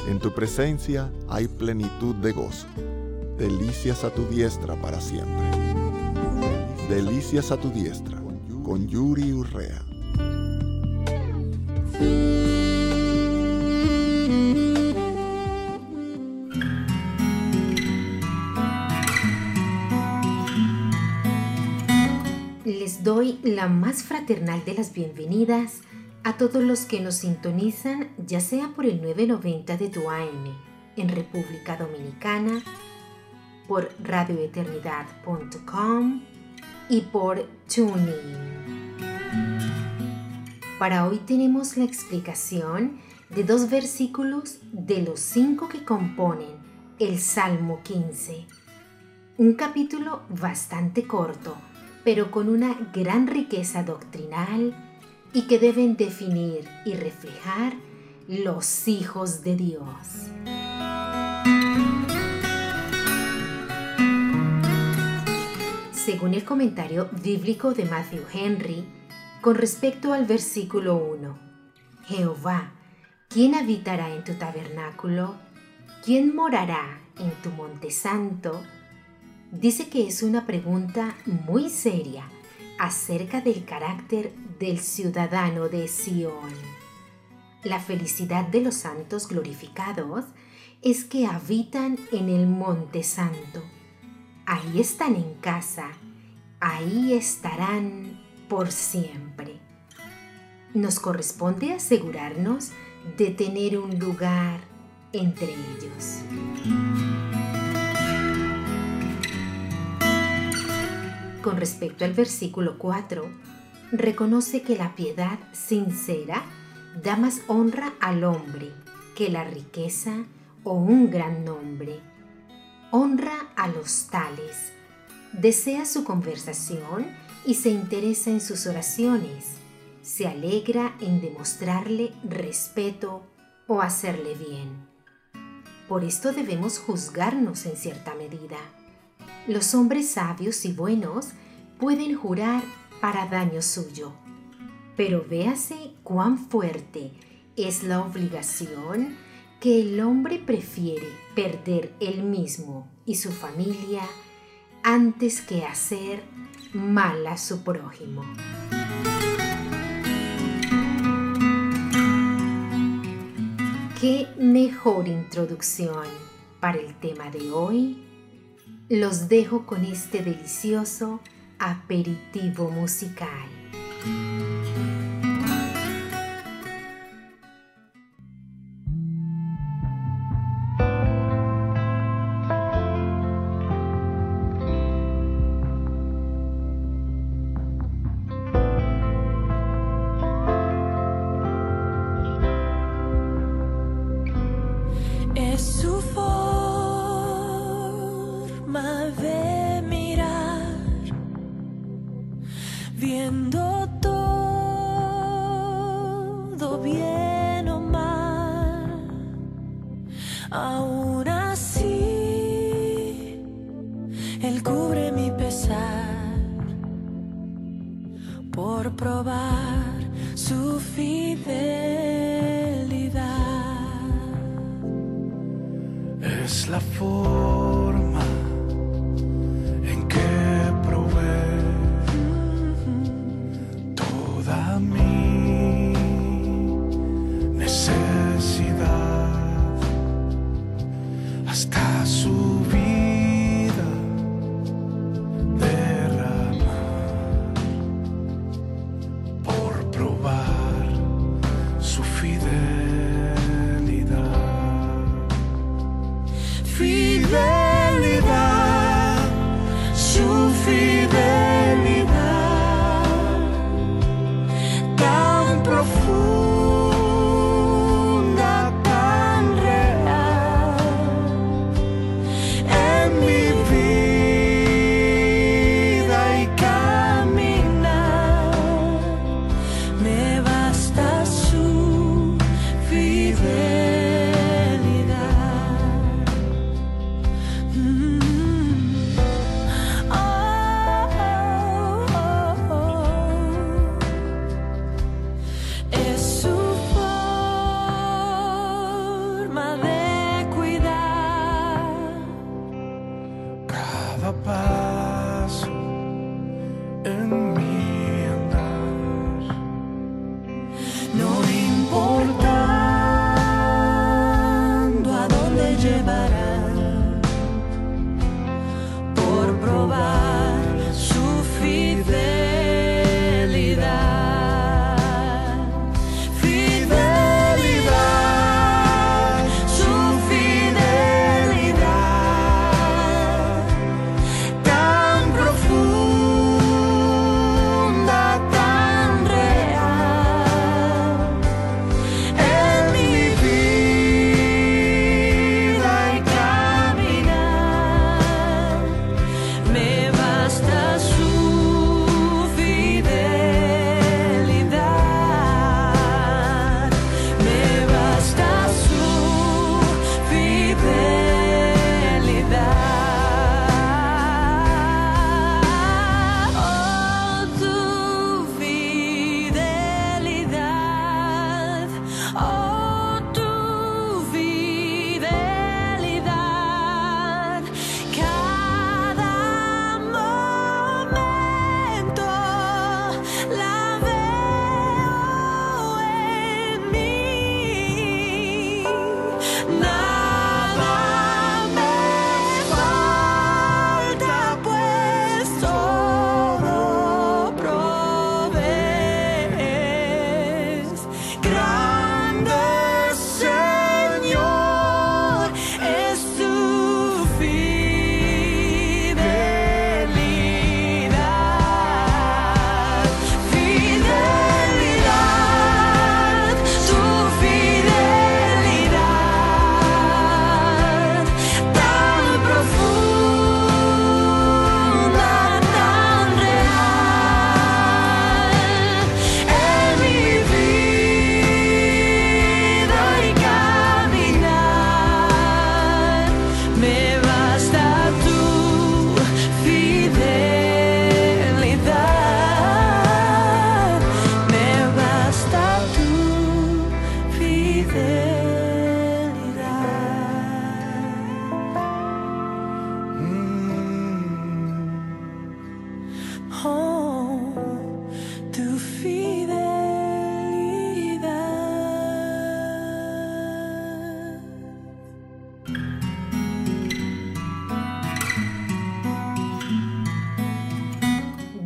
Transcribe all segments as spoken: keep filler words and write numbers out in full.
En tu presencia hay plenitud de gozo, delicias a tu diestra para siempre. Delicias a tu diestra, con Yuri Urrea. Les doy la más fraternal de las bienvenidas a todos los que nos sintonizan, ya sea por el novecientos noventa de tu A M en República Dominicana, por radio eternidad punto com y por TuneIn. Para hoy tenemos la explicación de dos versículos de los cinco que componen el Salmo quince, un capítulo bastante corto, pero con una gran riqueza doctrinal y que deben definir y reflejar los hijos de Dios. Según el comentario bíblico de Matthew Henry, con respecto al versículo uno, Jehová, ¿quién habitará en tu tabernáculo? ¿Quién morará en tu monte santo? Dice que es una pregunta muy seria acerca del carácter del ciudadano de Sión. La felicidad de los santos glorificados es que habitan en el monte santo. Ahí están en casa, ahí estarán por siempre. Nos corresponde asegurarnos de tener un lugar entre ellos. Con respecto al versículo cuatro, reconoce que la piedad sincera da más honra al hombre que la riqueza o un gran nombre. Honra a los tales, desea su conversación y se interesa en sus oraciones, se alegra en demostrarle respeto o hacerle bien. Por esto debemos juzgarnos en cierta medida. Los hombres sabios y buenos pueden jurar para daño suyo, pero véase cuán fuerte es la obligación que el hombre prefiere perder él mismo y su familia antes que hacer mal a su prójimo. ¿Qué mejor introducción para el tema de hoy? Los dejo con este delicioso aperitivo musical. Es su forma de mirar, viendo todo bien o mal. Aún así, Él cubre mi pesar por probar su fidelidad. Es la forma en que provee toda mi necesidad, hasta su vida derramar por probar su fidelidad. Fidelidad, su fidelidad, tan profunda, tan real, en mi vida y caminar, me basta su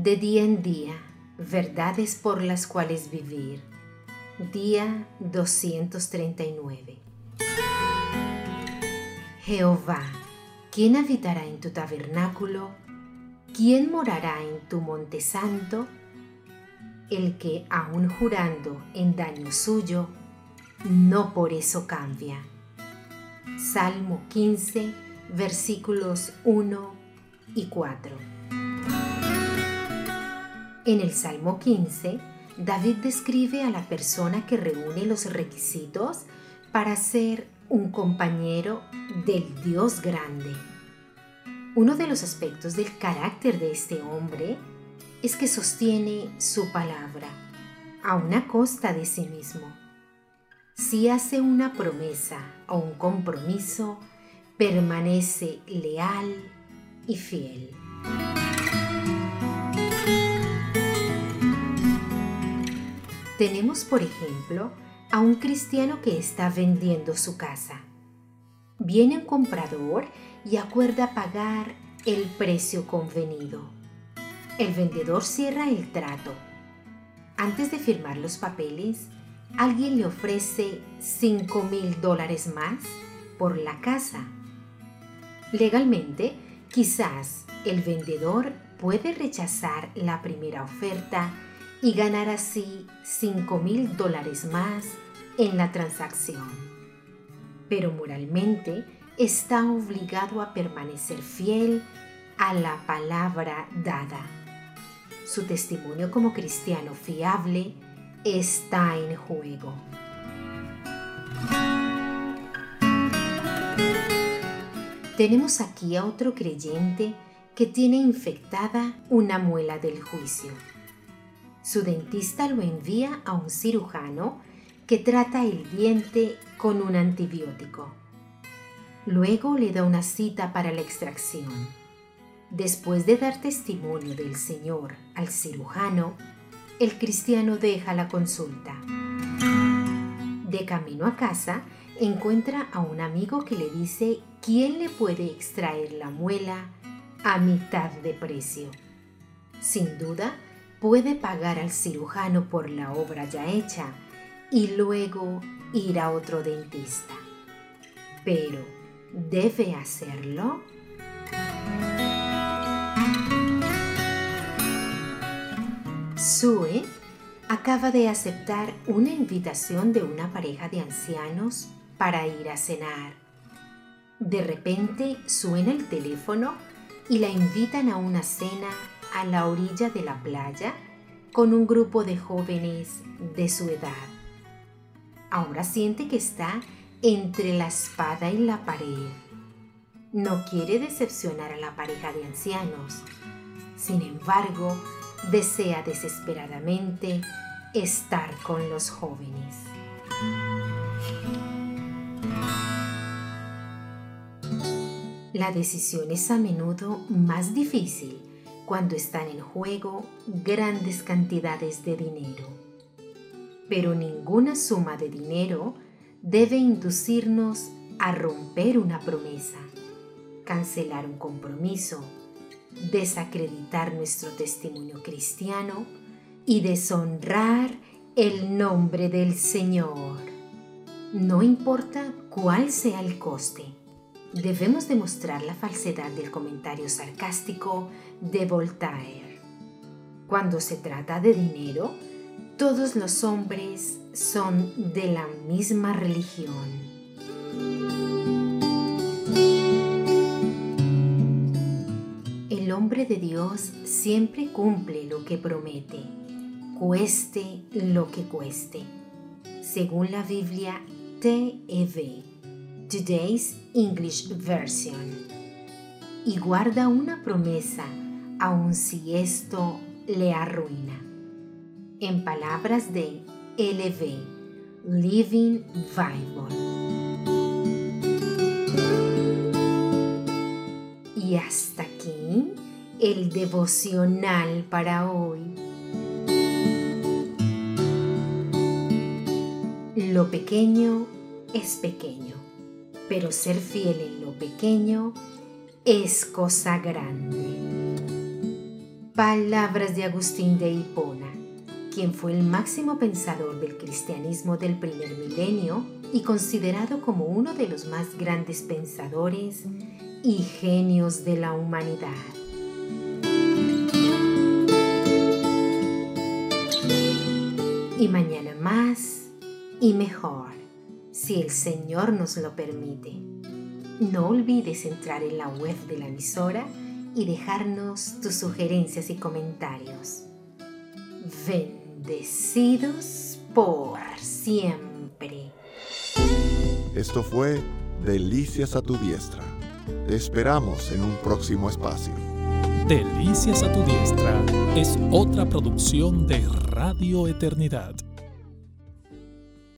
De día en día, verdades por las cuales vivir. Día doscientos treinta y nueve. Jehová, ¿quién habitará en tu tabernáculo? ¿Quién morará en tu monte santo? El que, aun jurando en daño suyo, no por eso cambia. Salmo quince, versículos uno y cuatro. En el Salmo quince, David describe a la persona que reúne los requisitos para ser un compañero del Dios grande. Uno de los aspectos del carácter de este hombre es que sostiene su palabra, a una costa de sí mismo. Si hace una promesa o un compromiso, permanece leal y fiel. Tenemos, por ejemplo, a un cristiano que está vendiendo su casa. Viene un comprador y acuerda pagar el precio convenido. El vendedor cierra el trato. Antes de firmar los papeles, alguien le ofrece cinco mil dólares más por la casa. Legalmente, quizás el vendedor puede rechazar la primera oferta y ganar así cinco mil dólares más en la transacción. Pero moralmente está obligado a permanecer fiel a la palabra dada. Su testimonio como cristiano fiable está en juego. Tenemos aquí a otro creyente que tiene infectada una muela del juicio. Su dentista lo envía a un cirujano que trata el diente con un antibiótico. Luego le da una cita para la extracción. Después de dar testimonio del Señor al cirujano, el cristiano deja la consulta. De camino a casa, encuentra a un amigo que le dice quién le puede extraer la muela a mitad de precio. Sin duda, puede pagar al cirujano por la obra ya hecha y luego ir a otro dentista. Pero, ¿debe hacerlo? Sue acaba de aceptar una invitación de una pareja de ancianos para ir a cenar. De repente suena el teléfono y la invitan a una cena a la orilla de la playa con un grupo de jóvenes de su edad. Ahora siente que está entre la espada y la pared. No quiere decepcionar a la pareja de ancianos. Sin embargo, desea desesperadamente estar con los jóvenes. La decisión es a menudo más difícil cuando están en juego grandes cantidades de dinero. Pero ninguna suma de dinero debe inducirnos a romper una promesa, cancelar un compromiso, desacreditar nuestro testimonio cristiano y deshonrar el nombre del Señor. No importa cuál sea el coste, debemos demostrar la falsedad del comentario sarcástico de Voltaire. Cuando se trata de dinero, todos los hombres son de la misma religión. El hombre de Dios siempre cumple lo que promete, cueste lo que cueste. Según la Biblia T E V, Today's English Version, y guarda una promesa aun si esto le arruina. En palabras de L V, Living Bible. Y hasta aquí el devocional para hoy. Lo pequeño es pequeño, pero ser fiel en lo pequeño es cosa grande. Palabras de Agustín de Hipona, quien fue el máximo pensador del cristianismo del primer milenio y considerado como uno de los más grandes pensadores y genios de la humanidad. Y mañana más y mejor, si el Señor nos lo permite. No olvides entrar en la web de la emisora y dejarnos tus sugerencias y comentarios. Bendecidos por siempre. Esto fue Delicias a tu diestra. Te esperamos en un próximo espacio. Delicias a tu diestra es otra producción de Radio Eternidad.